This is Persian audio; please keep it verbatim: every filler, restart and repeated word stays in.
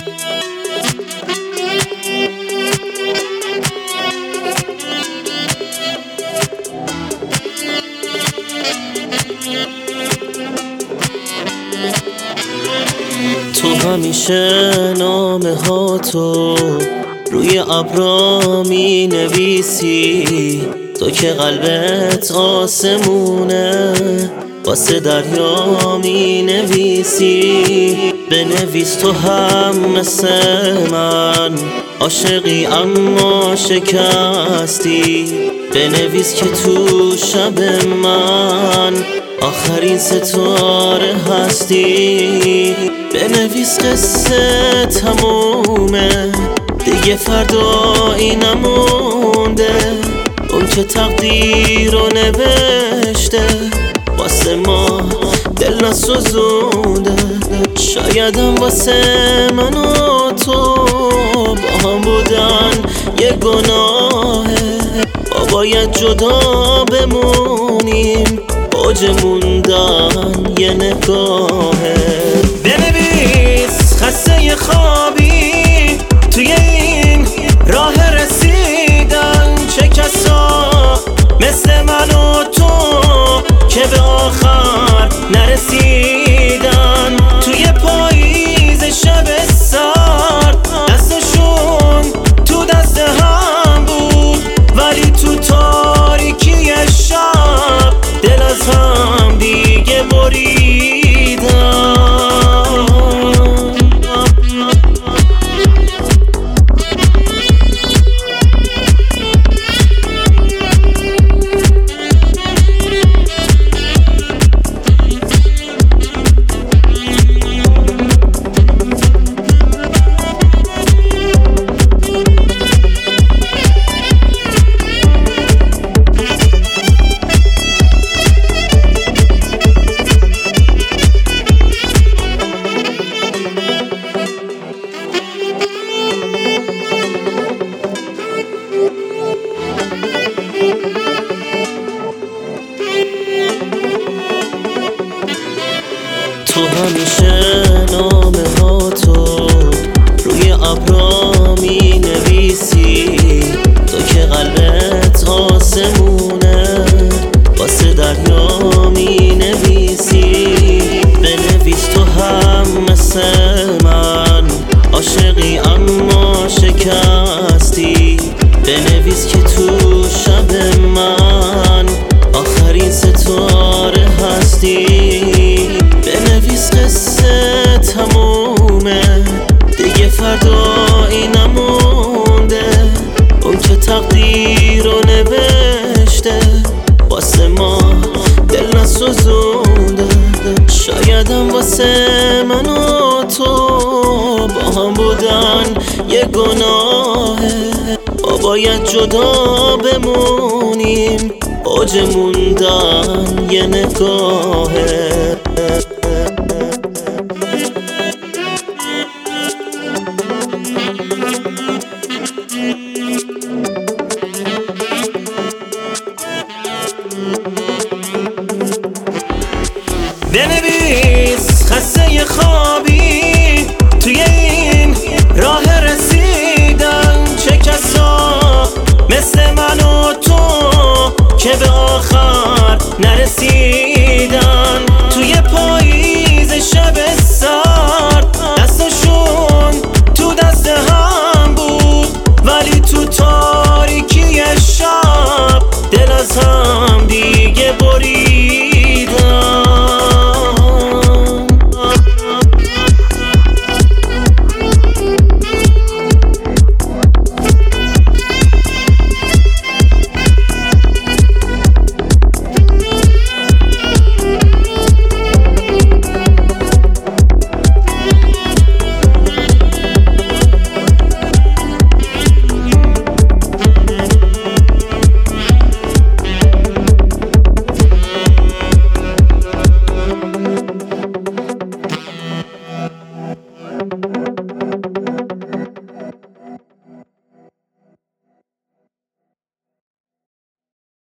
تو همیشه نامه ها تو روی ابرا می نویسی، تو که قلبت آسمونه واسه دریا می نویسی. بنویس تو هم مثل من عاشقی اما شکستی، بنویس که تو شب من آخرین ستاره هستی. بنویس قصه تمومه دیگه فردایی نمونده، اون که تقدیر رو نوشته واسه ما دل نسوزونده. شایدم واسه من و تو با هم بودن یه گناهه، ما باید جدا بمونیم، اوج موندن یه نگاهه. بنویس خسته خوابی توی این راه رسیدن، چه کسا مثل من و تو که به آخر نرسیدن. توی پاییز شب سرد دستشون تو دست هم بود، ولی تو تاریکی شب دل از هم دیگه بریدن. تو همیشه نامه ها تو روی ابرا می نویسی، تو که قلبت آسمونه واسه دریا می نویسی. بنویس تو هم مثل من عاشقی اما شکستی، بنویس که تو شب من آخرین ستاره هستی. بنویس قصه تمومه دیگه فردایی نمونده، اون که تقدیر رو نوشته واسه ما دل نسوزونده. شایدم واسه من و تو با هم بودن یه گناهه، ما باید جدا بمونیم، اوج موندن یه نگاهه. بنویس خسته خوابی توی این راه رسیدن، چه کسا مثل من و تو که به آخر نرسید.